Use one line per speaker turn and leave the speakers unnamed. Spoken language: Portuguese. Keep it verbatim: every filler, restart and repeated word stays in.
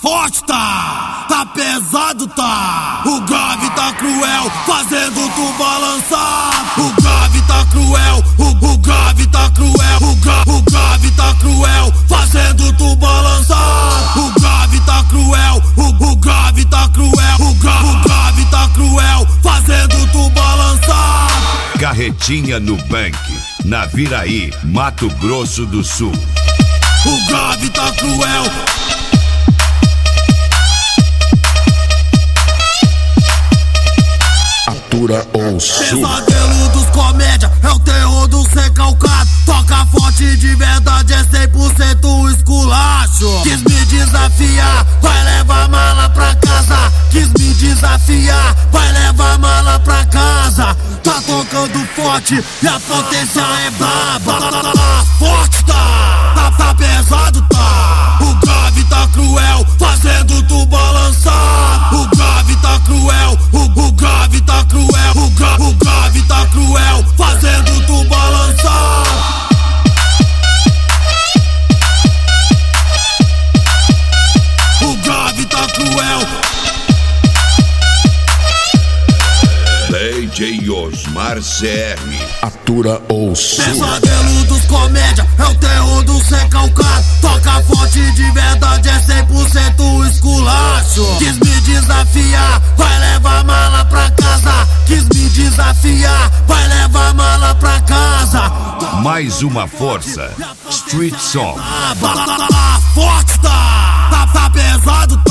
forte tá, tá pesado tá. O grave tá cruel, fazendo tu balançar. O grave tá cruel, o, o grave tá cruel. O, gra, o grave tá cruel, fazendo tu balançar. O grave tá cruel, o, o grave tá cruel. O, gra, o grave tá cruel, fazendo tu balançar.
Carretinha no Bank, na Viraí, Mato Grosso do Sul.
O grave tá cruel.
Atura ou sul.
Pesadelo dos comédia, é o terror do recalcado. Toca forte de verdade, é cem por cento esculacho. Quis me desafiar, vai levar mala pra casa. Quis me desafiar, vai levar mala pra casa. Tá tocando forte e a potência é braba. Forte tá, tá, tá pesado tá. O grave tá cruel, fazendo tu balançar. O grave tá cruel, o, o grave tá cruel. O, gra, o grave tá cruel, fazendo tu balançar. O grave tá cruel.
D J Osmar C R.
Atura ou sul.
Pesadelo dos comédia, é o terror do recalcado. Toca forte de verdade, é cem por cento esculacho. Quis me desafiar, vai levar mala pra casa. Quis me desafiar, vai levar mala pra casa.
Mais uma força, Street Song.
Forte tá, tá, tá pesado